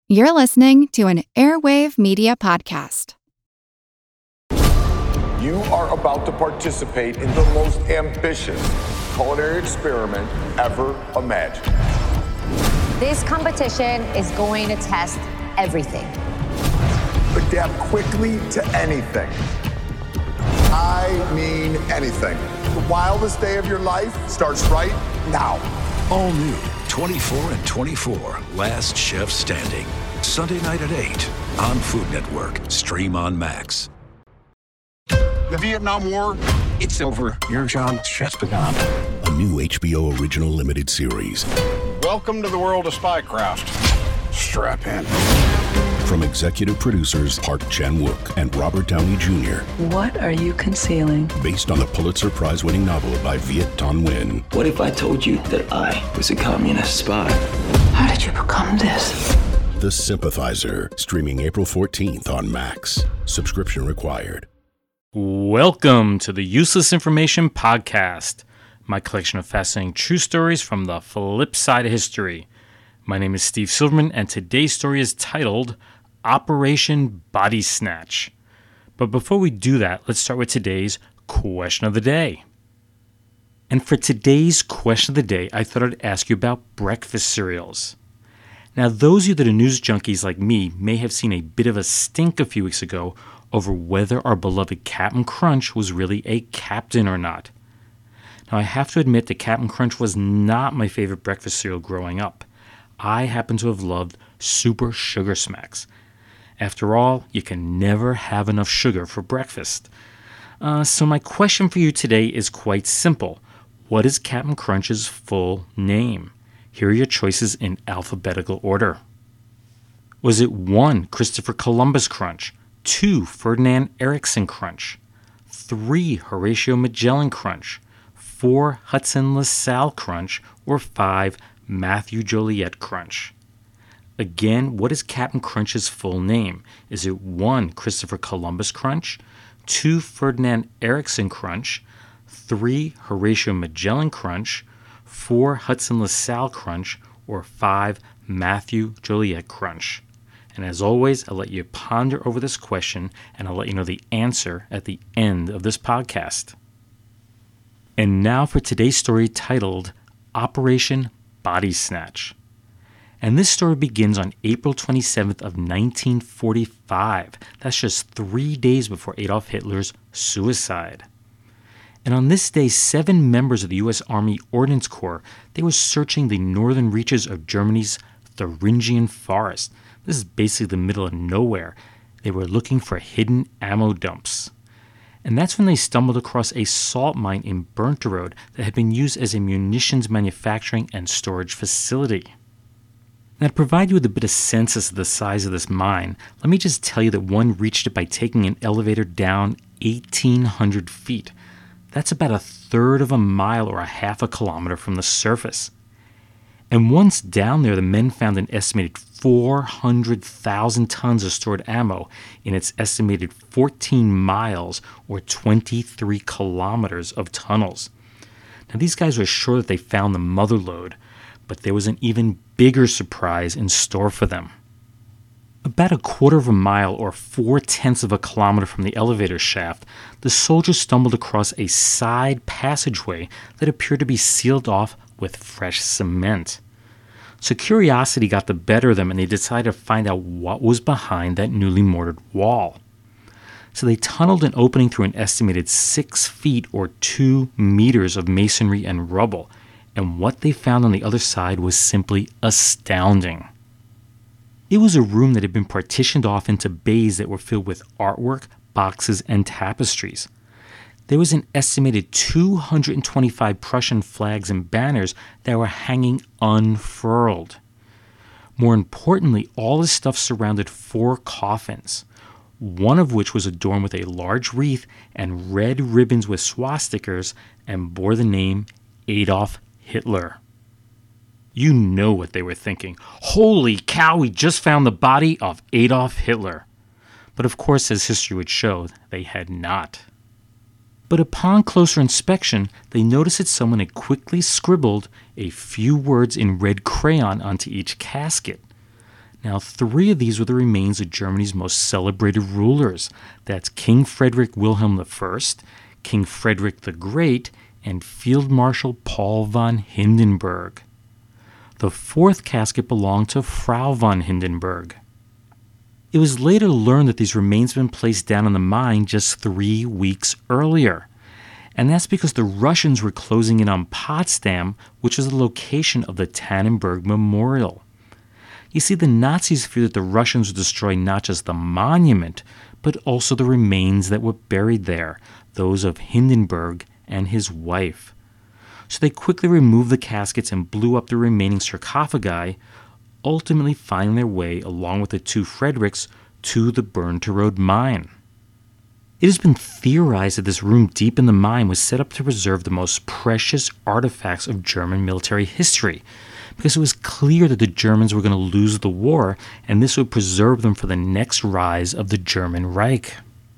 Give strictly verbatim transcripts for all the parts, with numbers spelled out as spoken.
You're listening to an Airwave Media Podcast. You are about to participate in the most ambitious culinary experiment ever imagined. This competition is going to test everything. Adapt quickly to anything. I mean anything. The wildest day of your life starts right now. All new, twenty-four and twenty-four, Last Chef Standing. Sunday night at eight on Food Network. Stream on Max. The Vietnam War, it's over. Your job just begun. A new H B O original limited series. Welcome to the world of spycraft. Strap in. From executive producers Park Chan-wook and Robert Downey Junior What are you concealing? Based on the Pulitzer Prize-winning novel by Viet Thanh Nguyen. What if I told you that I was a communist spy? How did you become this? The Sympathizer, streaming April fourteenth on Max. Subscription required. Welcome to the Useless Information Podcast, my collection of fascinating true stories from the flip side of history. My name is Steve Silverman, and today's story is titled Operation Body Snatch. But before we do that, let's start with today's question of the day. And for today's question of the day, I thought I'd ask you about breakfast cereals. Now, those of you that are news junkies like me may have seen a bit of a stink a few weeks ago over whether our beloved Captain Crunch was really a captain or not. Now, I have to admit that Captain Crunch was not my favorite breakfast cereal growing up. I happen to have loved Super Sugar Smacks. After all, you can never have enough sugar for breakfast. Uh, so my question for you today is quite simple. What is Captain Crunch's full name? Here are your choices in alphabetical order. Was it one, Christopher Columbus Crunch, two, Ferdinand Erickson Crunch, three, Horatio Magellan Crunch, four, Hudson LaSalle Crunch, or five, Matthew Joliet Crunch? Again, what is Captain Crunch's full name? Is it one, Christopher Columbus Crunch, two, Ferdinand Erickson Crunch, three, Horatio Magellan Crunch, four, Hudson LaSalle Crunch, or five, Matthew Joliet Crunch? And as always, I'll let you ponder over this question, and I'll let you know the answer at the end of this podcast. And now for today's story titled Operation Body Snatch. And this story begins on April twenty-seventh of nineteen forty-five. That's just three days before Adolf Hitler's suicide. And on this day, seven members of the U S Army Ordnance Corps, they were searching the northern reaches of Germany's Thuringian Forest. This is basically the middle of nowhere. They were looking for hidden ammo dumps. And that's when they stumbled across a salt mine in Burntterode that had been used as a munitions manufacturing and storage facility. Now, to provide you with a bit of sense as to the size of this mine, let me just tell you that one reached it by taking an elevator down eighteen hundred feet. That's about a third of a mile or a half a kilometer from the surface. And once down there, the men found an estimated four hundred thousand tons of stored ammo in its estimated fourteen miles or twenty-three kilometers of tunnels. Now, these guys were sure that they found the mother lode, but there was an even bigger surprise in store for them. About a quarter of a mile or four-tenths of a kilometer from the elevator shaft, the soldiers stumbled across a side passageway that appeared to be sealed off with fresh cement. So curiosity got the better of them, and they decided to find out what was behind that newly mortared wall. So they tunneled an opening through an estimated six feet or two meters of masonry and rubble, and what they found on the other side was simply astounding. It was a room that had been partitioned off into bays that were filled with artwork, boxes, and tapestries. There was an estimated two hundred twenty-five Prussian flags and banners that were hanging unfurled. More importantly, all this stuff surrounded four coffins, one of which was adorned with a large wreath and red ribbons with swastikas and bore the name Adolf Hitler. You know what they were thinking. Holy cow, we just found the body of Adolf Hitler. But of course, as history would show, they had not. But upon closer inspection, they noticed that someone had quickly scribbled a few words in red crayon onto each casket. Now, three of these were the remains of Germany's most celebrated rulers. That's King Frederick Wilhelm the First, King Frederick the Great, and Field Marshal Paul von Hindenburg. The fourth casket belonged to Frau von Hindenburg. It was later learned that these remains had been placed down in the mine just three weeks earlier. And that's because the Russians were closing in on Potsdam, which was the location of the Tannenberg Memorial. You see, the Nazis feared that the Russians would destroy not just the monument, but also the remains that were buried there, those of Hindenburg and his wife. So they quickly removed the caskets and blew up the remaining sarcophagi, ultimately finding their way, along with the two Fredericks, to the Burnterode mine. It has been theorized that this room deep in the mine was set up to preserve the most precious artifacts of German military history, because it was clear that the Germans were going to lose the war, and this would preserve them for the next rise of the German Reich.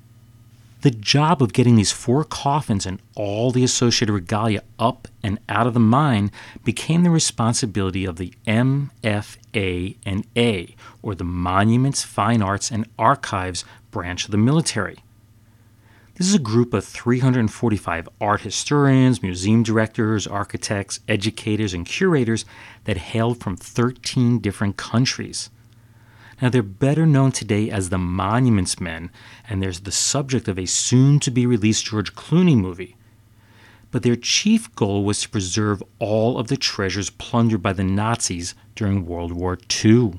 The job of getting these four coffins and all the associated regalia up and out of the mine became the responsibility of the M F A and A, or the Monuments, Fine Arts, and Archives branch of the military. This is a group of three hundred forty-five art historians, museum directors, architects, educators, and curators that hailed from thirteen different countries. Now, they're better known today as the Monuments Men, and there's the subject of a soon-to-be-released George Clooney movie. But their chief goal was to preserve all of the treasures plundered by the Nazis during World War Two.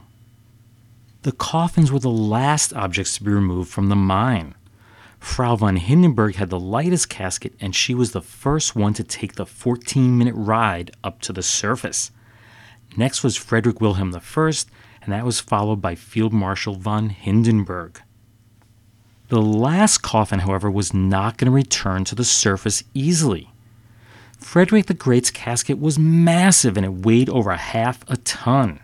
The coffins were the last objects to be removed from the mine. Frau von Hindenburg had the lightest casket, and she was the first one to take the fourteen-minute ride up to the surface. Next was Frederick Wilhelm the First, and that was followed by Field Marshal von Hindenburg. The last coffin, however, was not going to return to the surface easily. Frederick the Great's casket was massive, and it weighed over half a ton.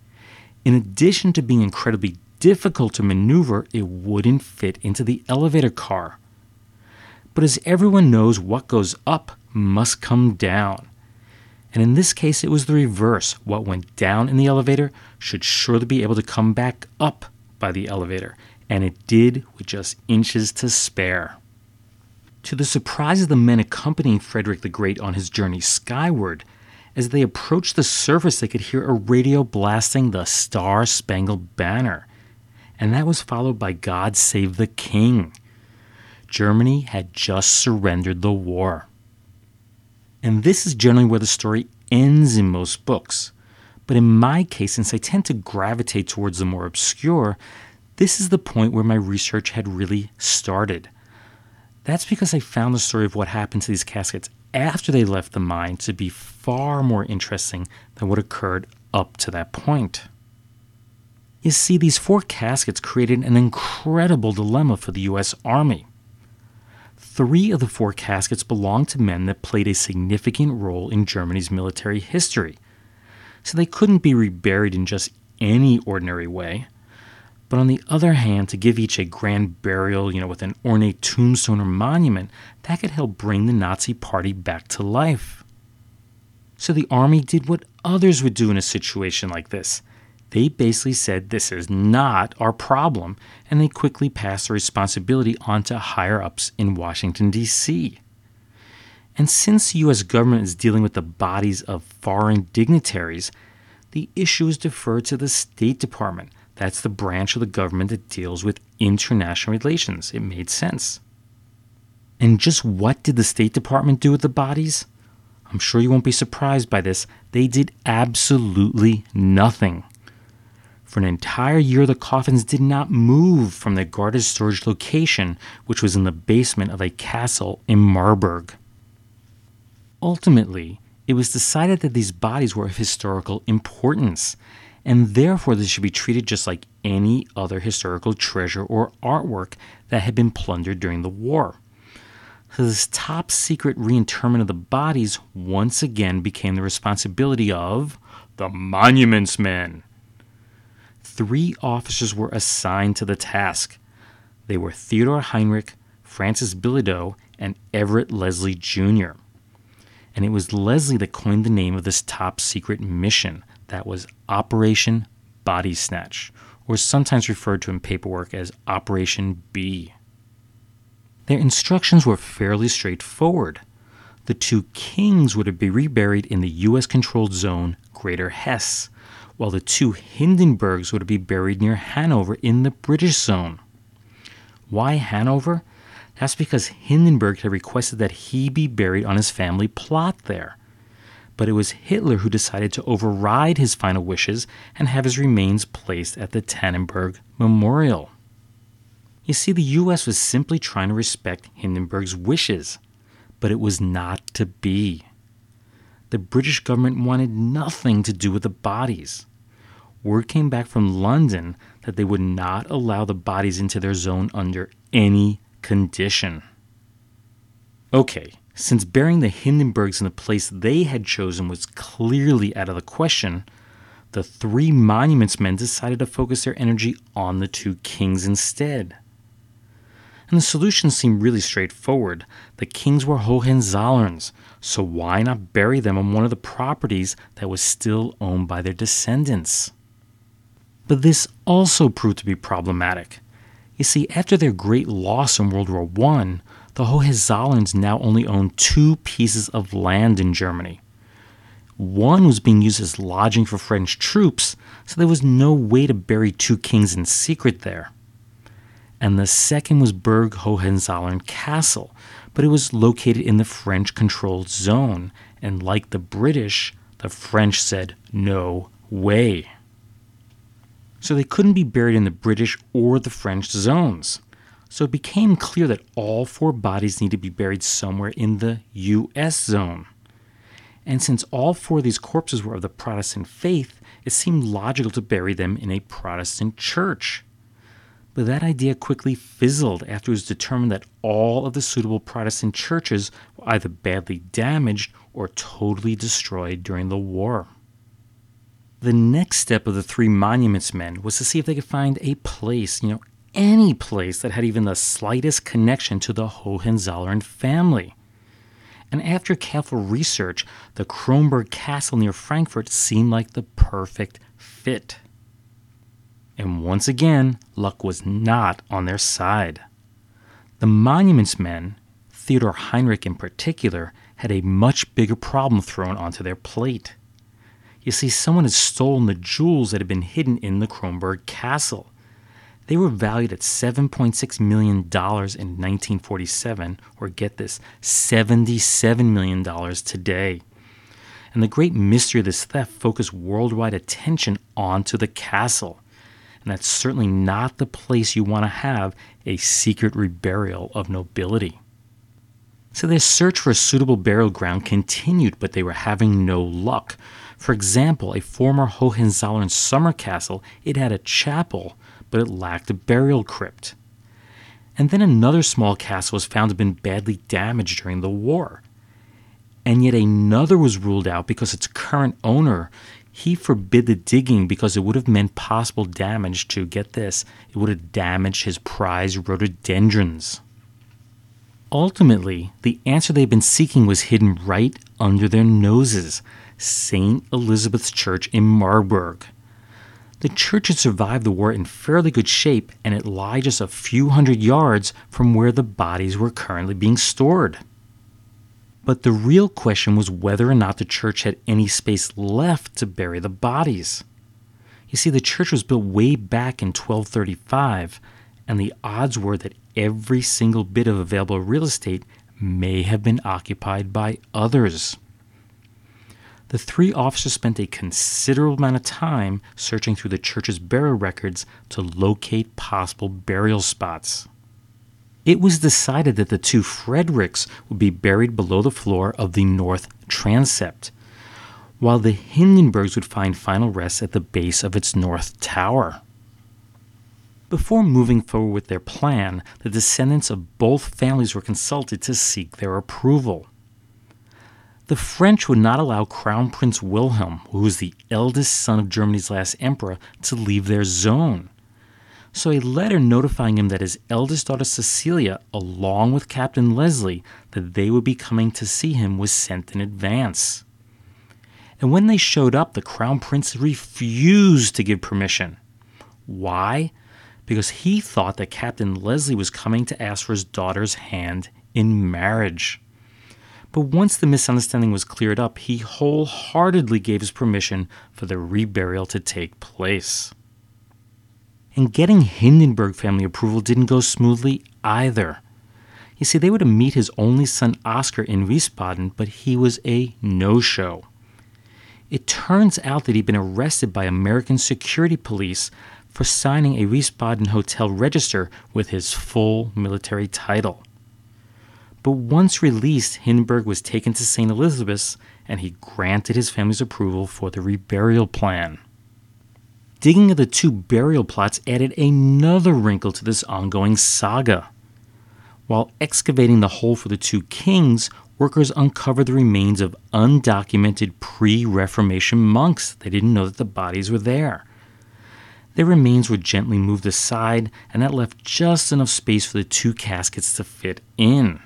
In addition to being incredibly difficult to maneuver, it wouldn't fit into the elevator car. But as everyone knows, what goes up must come down. And in this case, it was the reverse. What went down in the elevator should surely be able to come back up by the elevator. And it did, with just inches to spare. To the surprise of the men accompanying Frederick the Great on his journey skyward, as they approached the surface, they could hear a radio blasting the Star-Spangled Banner. And that was followed by God Save the King. Germany had just surrendered the war. And this is generally where the story ends in most books. But in my case, since I tend to gravitate towards the more obscure, this is the point where my research had really started. That's because I found the story of what happened to these caskets after they left the mine to be far more interesting than what occurred up to that point. You see, these four caskets created an incredible dilemma for the U S Army. Three of the four caskets belonged to men that played a significant role in Germany's military history, so they couldn't be reburied in just any ordinary way. But on the other hand, to give each a grand burial, you know, with an ornate tombstone or monument, that could help bring the Nazi Party back to life. So the Army did what others would do in a situation like this. They basically said, this is not our problem, and they quickly passed the responsibility on to higher-ups in Washington, D C And since the U S government is dealing with the bodies of foreign dignitaries, the issue is deferred to the State Department. That's the branch of the government that deals with international relations. It made sense. And just what did the State Department do with the bodies? I'm sure you won't be surprised by this. They did absolutely nothing. For an entire year, the coffins did not move from their guarded storage location, which was in the basement of a castle in Marburg. Ultimately, it was decided that these bodies were of historical importance, and therefore they should be treated just like any other historical treasure or artwork that had been plundered during the war. So this top-secret reinterment of the bodies once again became the responsibility of the Monuments Men. Three officers were assigned to the task. They were Theodore Heinrich, Francis Bilodeau, and Everett Leslie Junior And it was Leslie that coined the name of this top-secret mission. That was Operation Body Snatch, or sometimes referred to in paperwork as Operation B. Their instructions were fairly straightforward. The two kings were to be reburied in the U S-controlled zone Greater Hesse, while the two Hindenburgs were to be buried near Hanover in the British zone. Why Hanover? That's because Hindenburg had requested that he be buried on his family plot there. But it was Hitler who decided to override his final wishes and have his remains placed at the Tannenberg Memorial. You see, the U S was simply trying to respect Hindenburg's wishes, but it was not to be. The British government wanted nothing to do with the bodies. Word came back from London that they would not allow the bodies into their zone under any condition. Okay, since burying the Hindenburgs in the place they had chosen was clearly out of the question, the three monuments men decided to focus their energy on the two kings instead. And the solution seemed really straightforward. The kings were Hohenzollerns, so why not bury them on one of the properties that was still owned by their descendants? But this also proved to be problematic. You see, after their great loss in World War One, the Hohenzollerns now only owned two pieces of land in Germany. One was being used as lodging for French troops, so there was no way to bury two kings in secret there. And the second was Burg Hohenzollern Castle, but it was located in the French-controlled zone, and like the British, the French said, no way. So they couldn't be buried in the British or the French zones. So it became clear that all four bodies need to be buried somewhere in the U S zone. And since all four of these corpses were of the Protestant faith, it seemed logical to bury them in a Protestant church. But that idea quickly fizzled after it was determined that all of the suitable Protestant churches were either badly damaged or totally destroyed during the war. The next step of the three monuments men was to see if they could find a place, you know, any place that had even the slightest connection to the Hohenzollern family. And after careful research, the Kronberg Castle near Frankfurt seemed like the perfect fit. And once again, luck was not on their side. The monuments men, Theodor Heinrich in particular, had a much bigger problem thrown onto their plate. You see, someone had stolen the jewels that had been hidden in the Kronberg Castle. They were valued at seven point six million dollars in nineteen forty-seven, or get this, seventy-seven million dollars today. And the great mystery of this theft focused worldwide attention onto the castle. And that's certainly not the place you want to have a secret reburial of nobility. So their search for a suitable burial ground continued, but they were having no luck. For example, a former Hohenzollern summer castle, it had a chapel, but it lacked a burial crypt. And then another small castle was found to have been badly damaged during the war. And yet another was ruled out because its current owner, he forbid the digging because it would have meant possible damage to, get this, it would have damaged his prized rhododendrons. Ultimately, the answer they'd been seeking was hidden right under their noses, Saint Elizabeth's Church in Marburg. The church had survived the war in fairly good shape, and it lay just a few hundred yards from where the bodies were currently being stored. But the real question was whether or not the church had any space left to bury the bodies. You see, the church was built way back in twelve thirty-five, and the odds were that every single bit of available real estate may have been occupied by others. The three officers spent a considerable amount of time searching through the church's burial records to locate possible burial spots. It was decided that the two Fredericks would be buried below the floor of the north transept, while the Hindenburgs would find final rest at the base of its north tower. Before moving forward with their plan, the descendants of both families were consulted to seek their approval. The French would not allow Crown Prince Wilhelm, who was the eldest son of Germany's last emperor, to leave their zone. So a letter notifying him that his eldest daughter Cecilia, along with Captain Leslie, that they would be coming to see him was sent in advance. And when they showed up, the Crown Prince refused to give permission. Why? Because he thought that Captain Leslie was coming to ask for his daughter's hand in marriage. But once the misunderstanding was cleared up, he wholeheartedly gave his permission for the reburial to take place. And getting Hindenburg family approval didn't go smoothly either. You see, they were to meet his only son Oscar in Wiesbaden, but he was a no-show. It turns out that he'd been arrested by American security police for signing a Wiesbaden hotel register with his full military title. But once released, Hindenburg was taken to Saint Elizabeth's, and he granted his family's approval for the reburial plan. Digging of the two burial plots added another wrinkle to this ongoing saga. While excavating the hole for the two kings, workers uncovered the remains of undocumented pre-Reformation monks. They didn't know that the bodies were there. Their remains were gently moved aside, and that left just enough space for the two caskets to fit in.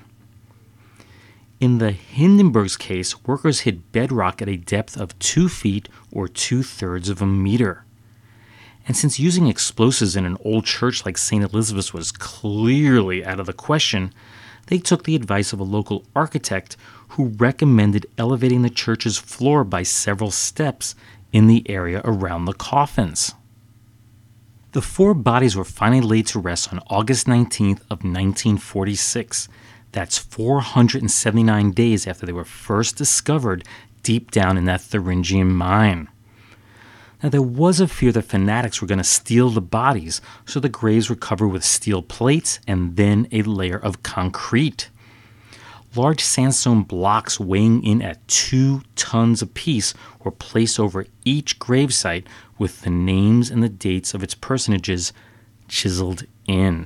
In the Hindenburg's case, workers hit bedrock at a depth of two feet or two-thirds of a meter. And since using explosives in an old church like Saint Elizabeth's was clearly out of the question, they took the advice of a local architect who recommended elevating the church's floor by several steps in the area around the coffins. The four bodies were finally laid to rest on August nineteenth of nineteen forty-six. That's four hundred seventy-nine days after they were first discovered deep down in that Thuringian mine. Now, there was a fear that fanatics were going to steal the bodies, so the graves were covered with steel plates and then a layer of concrete. Large sandstone blocks weighing in at two tons apiece were placed over each gravesite with the names and the dates of its personages chiseled in.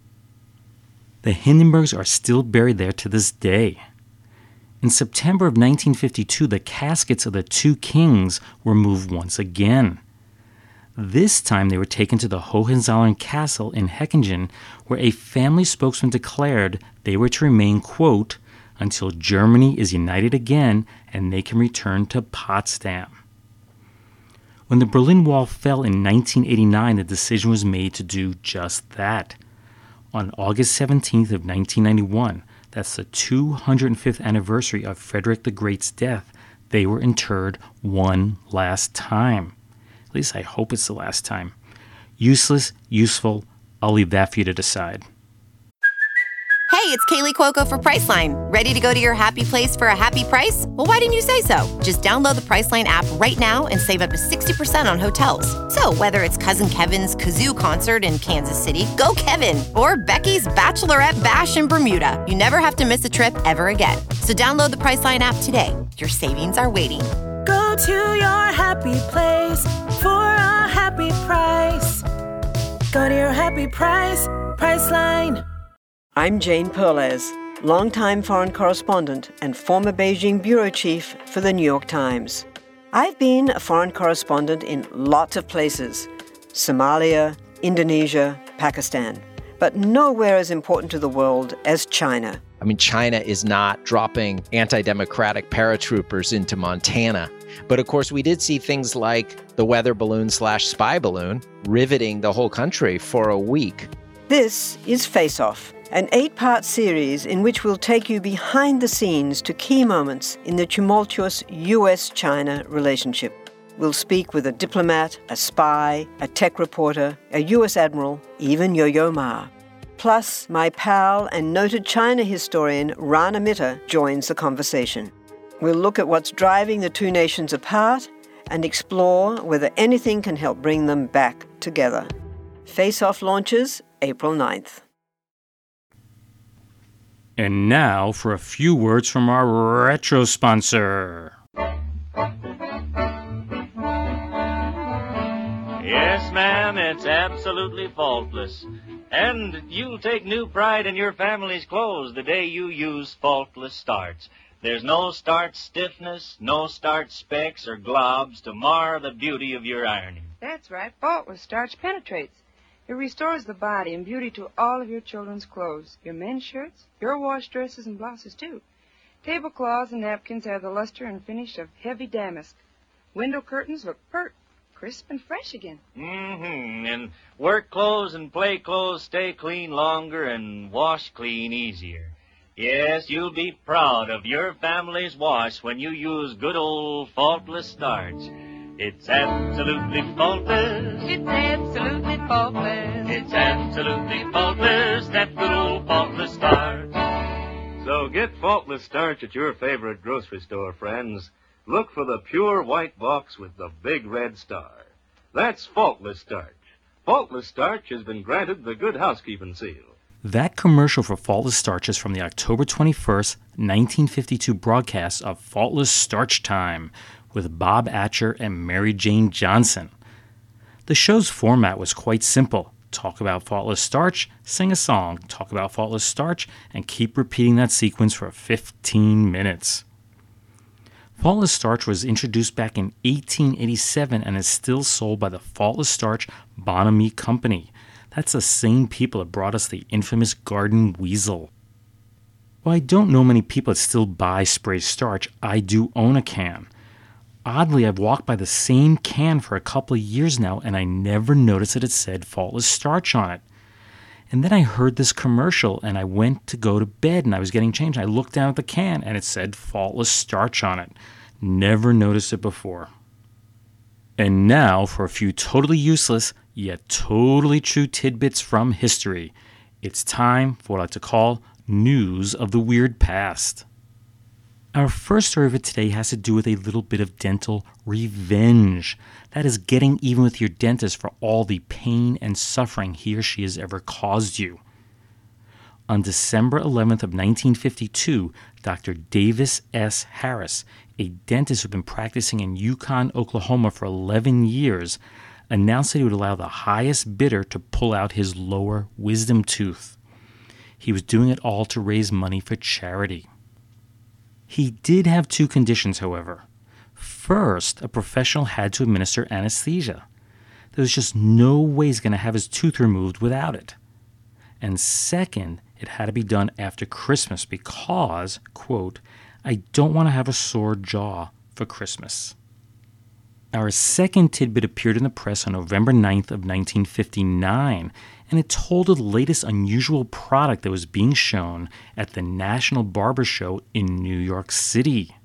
The Hindenburgs are still buried there to this day. In September of nineteen fifty-two, the caskets of the two kings were moved once again. This time they were taken to the Hohenzollern Castle in Heckingen, where a family spokesman declared they were to remain, quote, until Germany is united again and they can return to Potsdam. When the Berlin Wall fell in nineteen eighty-nine, the decision was made to do just that. On August seventeenth of nineteen ninety-one, that's the two hundred fifth anniversary of Frederick the Great's death, they were interred one last time. At least I hope it's the last time. Useless, useful, I'll leave that for you to decide. Hey, it's Kaylee Cuoco for Priceline. Ready to go to your happy place for a happy price? Well, why didn't you say so? Just download the Priceline app right now and save up to sixty percent on hotels. So whether it's Cousin Kevin's Kazoo Concert in Kansas City, go Kevin, or Becky's Bachelorette Bash in Bermuda, you never have to miss a trip ever again. So download the Priceline app today. Your savings are waiting. Go to your happy place for a happy price. Go to your happy price, Priceline. I'm Jane Perlez, longtime foreign correspondent and former Beijing bureau chief for the New York Times. I've been a foreign correspondent in lots of places: Somalia, Indonesia, Pakistan, but nowhere as important to the world as China. I mean, China is not dropping anti-democratic paratroopers into Montana. But of course, we did see things like the weather balloon slash spy balloon riveting the whole country for a week. This is Face Off, an eight-part series in which we'll take you behind the scenes to key moments in the tumultuous U S China relationship. We'll speak with a diplomat, a spy, a tech reporter, a U S admiral, even Yo-Yo Ma. Plus, my pal and noted China historian Rana Mitter joins the conversation. We'll look at what's driving the two nations apart and explore whether anything can help bring them back together. Face Off launches April ninth. And now for a few words from our retro sponsor. Yes, ma'am, it's absolutely faultless. And you'll take new pride in your family's clothes the day you use Faultless Starch. There's no starch stiffness, no starch specks or globs to mar the beauty of your ironing. That's right. Faultless Starch penetrates. It restores the body and beauty to all of your children's clothes, your men's shirts, your wash dresses and blouses, too. Tablecloths and napkins have the luster and finish of heavy damask, Window curtains look pert, crisp and fresh again. Mm-hmm. And work clothes and play clothes stay clean longer and wash clean easier. Yes, you'll be proud of your family's wash when you use good old Faultless Starch. It's absolutely faultless. It's absolutely faultless. It's absolutely faultless, that good old Faultless Starch. So get Faultless Starch at your favorite grocery store, friends. Look for the pure white box with the big red star. That's Faultless Starch. Faultless Starch has been granted the Good Housekeeping seal. That commercial for Faultless Starch is from the October twenty-first, nineteen fifty-two broadcast of Faultless Starch Time with Bob Atcher and Mary Jane Johnson. The show's format was quite simple. Talk about faultless starch, sing a song, talk about faultless starch, and keep repeating that sequence for fifteen minutes. Faultless Starch was introduced back in eighteen eighty-seven and is still sold by the Faultless Starch Bonami Company. That's the same people that brought us the infamous Garden Weasel. While I don't know many people that still buy spray starch, I do own a can. Oddly, I've walked by the same can for a couple of years now, and I never noticed that it said Faultless Starch on it. And then I heard this commercial, and I went to go to bed, and I was getting changed. I looked down at the can, and it said Faultless Starch on it. Never noticed it before. And now for a few totally useless, yet totally true tidbits from history. It's time for what I like to call News of the Weird Past. Our first story of it today has to do with a little bit of dental revenge. That is getting even with your dentist for all the pain and suffering he or she has ever caused you. On December eleventh of nineteen fifty-two, Doctor Davis S. Harris, a dentist who had been practicing in Yukon, Oklahoma for eleven years, announced that he would allow the highest bidder to pull out his lower wisdom tooth. He was doing it all to raise money for charity. He did have two conditions, however. First, a professional had to administer anesthesia. There was just no way he's going to have his tooth removed without it. And second, it had to be done after Christmas because, quote, I don't want to have a sore jaw for Christmas. Our second tidbit appeared in the press on November ninth of nineteen fifty-nine, and it told of the latest unusual product that was being shown at the National Barber Show in New York City.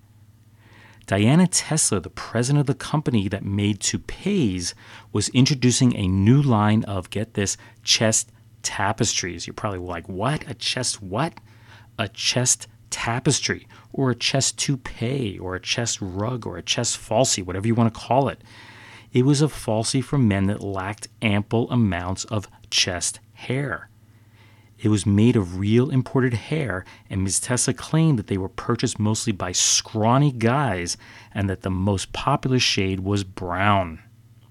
Diana Tesla, the president of the company that made toupees, was introducing a new line of, get this, chest tapestries. You're probably like, what? A chest what? A chest tapestry, or a chest toupee, or a chest rug, or a chest falsie, whatever you want to call it. It was a falsie for men that lacked ample amounts of chest hair. It was made of real imported hair, and Miz Tesla claimed that they were purchased mostly by scrawny guys, and that the most popular shade was brown.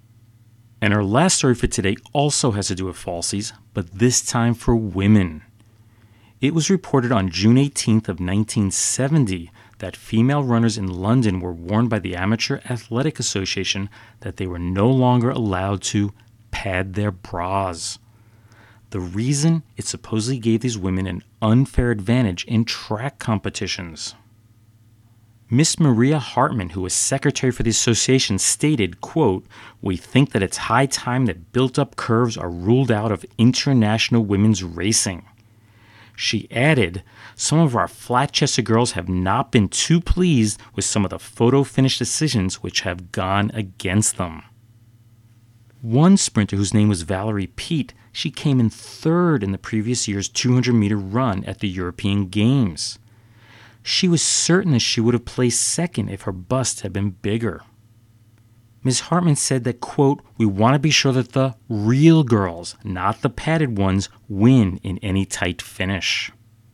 And our last story for today also has to do with falsies, but this time for women. It was reported on June eighteenth of nineteen seventy that female runners in London were warned by the Amateur Athletic Association that they were no longer allowed to pad their bras. The reason, it supposedly gave these women an unfair advantage in track competitions. Miss Maria Hartman, who was secretary for the association, stated, quote, we think that it's high time that built-up curves are ruled out of international women's racing. She added, some of our flat-chested girls have not been too pleased with some of the photo finish decisions which have gone against them. One sprinter whose name was Valerie Peet, she came in third in the previous year's two hundred meter run at the European Games. She was certain that she would have placed second if her bust had been bigger. Miz Hartman said that, quote, we want to be sure that the real girls, not the padded ones, win in any tight finish.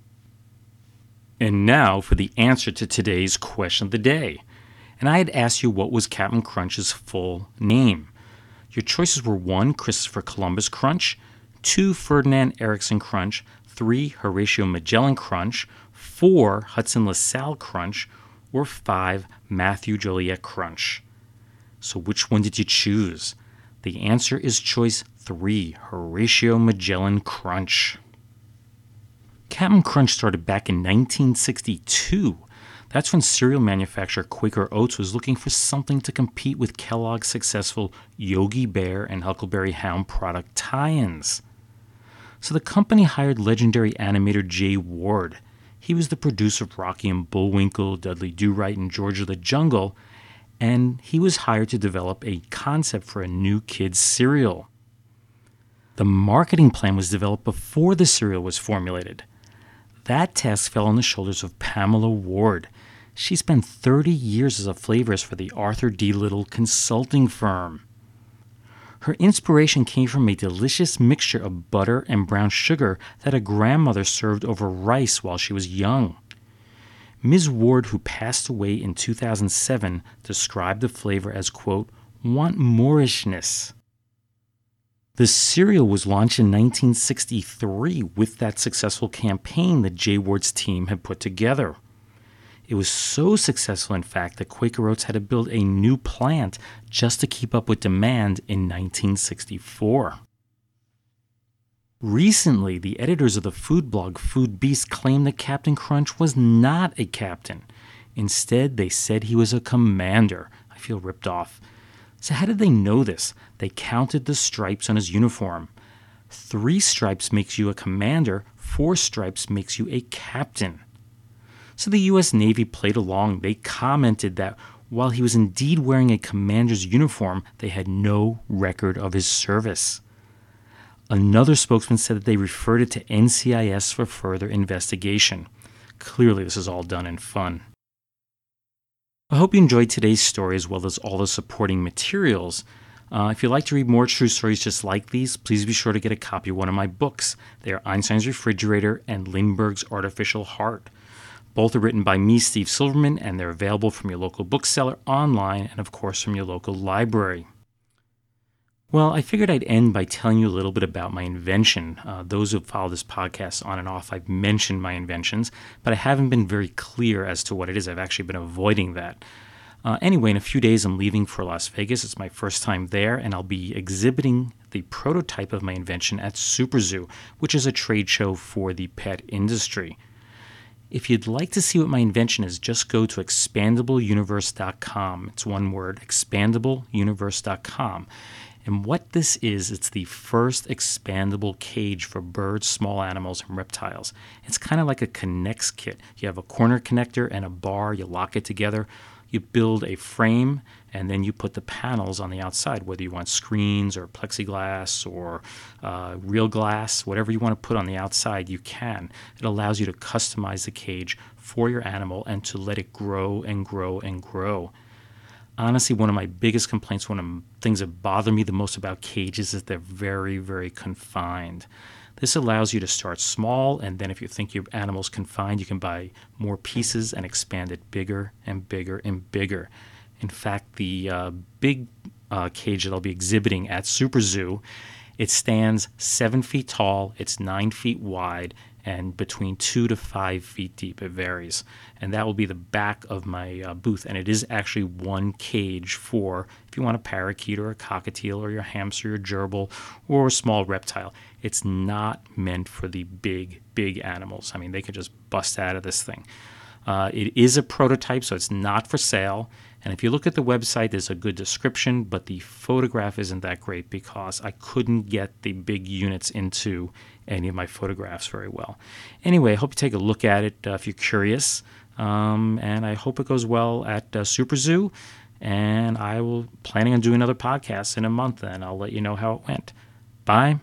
And now for the answer to today's question of the day. And I had asked you what was Captain Crunch's full name. Your choices were one, Christopher Columbus Crunch, two, Ferdinand Erickson Crunch, three, Horatio Magellan Crunch, four, Hudson LaSalle Crunch, or five, Matthew Joliet Crunch. So which one did you choose? The answer is choice three, Horatio Magellan Crunch. Captain Crunch started back in nineteen sixty-two. That's when cereal manufacturer Quaker Oats was looking for something to compete with Kellogg's successful Yogi Bear and Huckleberry Hound product tie-ins. So the company hired legendary animator Jay Ward. He was the producer of Rocky and Bullwinkle, Dudley Do-Right, and George of the Jungle, and he was hired to develop a concept for a new kids' cereal. The marketing plan was developed before the cereal was formulated. That task fell on the shoulders of Pamela Ward. She spent thirty years as a flavorist for the Arthur D. Little consulting firm. Her inspiration came from a delicious mixture of butter and brown sugar that a grandmother served over rice while she was young. Miz Ward, who passed away in two thousand seven, described the flavor as, quote, want moorishness. The cereal was launched in nineteen sixty-three with that successful campaign that Jay Ward's team had put together. It was so successful, in fact, that Quaker Oats had to build a new plant just to keep up with demand in nineteen sixty-four. Recently, the editors of the food blog Food Beast claimed that Captain Crunch was not a captain. Instead, they said he was a commander. I feel ripped off. So how did they know this? They counted the stripes on his uniform. Three stripes makes you a commander, four stripes makes you a captain. So the U S Navy played along. They commented that while he was indeed wearing a commander's uniform, they had no record of his service. Another spokesman said that they referred it to N C I S for further investigation. Clearly, this is all done in fun. I hope you enjoyed today's story as well as all the supporting materials. Uh, if you'd like to read more true stories just like these, please be sure to get a copy of one of my books. They are Einstein's Refrigerator and Lindbergh's Artificial Heart. Both are written by me, Steve Silverman, and they're available from your local bookseller, online, and of course from your local library. Well, I figured I'd end by telling you a little bit about my invention. Uh, those who follow this podcast on and off, I've mentioned my inventions, but I haven't been very clear as to what it is. I've actually been avoiding that. Uh, anyway, in a few days, I'm leaving for Las Vegas. It's my first time there, and I'll be exhibiting the prototype of my invention at Super Zoo, which is a trade show for the pet industry. If you'd like to see what my invention is, just go to expandable universe dot com. It's one word, expandable universe dot com. And what this is, it's the first expandable cage for birds, small animals, and reptiles. It's kind of like a K'Nex kit. You have a corner connector and a bar. You lock it together. You build a frame, and then you put the panels on the outside, whether you want screens or plexiglass or uh, real glass, whatever you want to put on the outside, you can. It allows you to customize the cage for your animal and to let it grow and grow and grow. Honestly, one of my biggest complaints, one of the things that bother me the most about cages is they're very, very confined. This allows you to start small, and then if you think your animal's confined, you can buy more pieces and expand it bigger and bigger and bigger. In fact, the uh, big uh, cage that I'll be exhibiting at Super Zoo, it stands seven feet tall, it's nine feet wide, and between two to five feet deep. It varies. And that will be the back of my uh, booth. And it is actually one cage for if you want a parakeet or a cockatiel or your hamster or gerbil or a small reptile. It's not meant for the big, big animals. I mean, they could just bust out of this thing. Uh, it is a prototype, so it's not for sale. And if you look at the website, there's a good description, but the photograph isn't that great because I couldn't get the big units into any of my photographs very well. Anyway, I hope you take a look at it uh, if you're curious. Um, and I hope it goes well at uh, Super Zoo. And I will planning on doing another podcast in a month, and I'll let you know how it went. Bye.